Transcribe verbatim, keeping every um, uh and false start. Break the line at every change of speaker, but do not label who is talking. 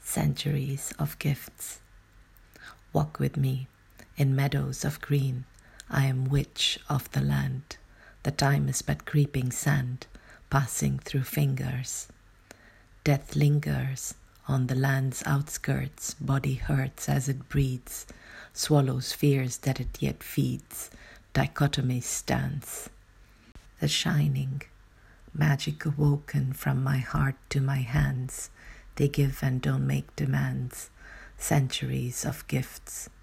centuries of gifts. Walk with me in meadows of green. I am witch of the land. The time is but creeping sand, passing through fingers. Death lingers on the land's outskirts. Body hurts as it breathes. Swallows fears that it yet feeds. Dichotomy stands. The shining, magic awoken from my heart to my hands. They give and don't make demands. Centuries of gifts.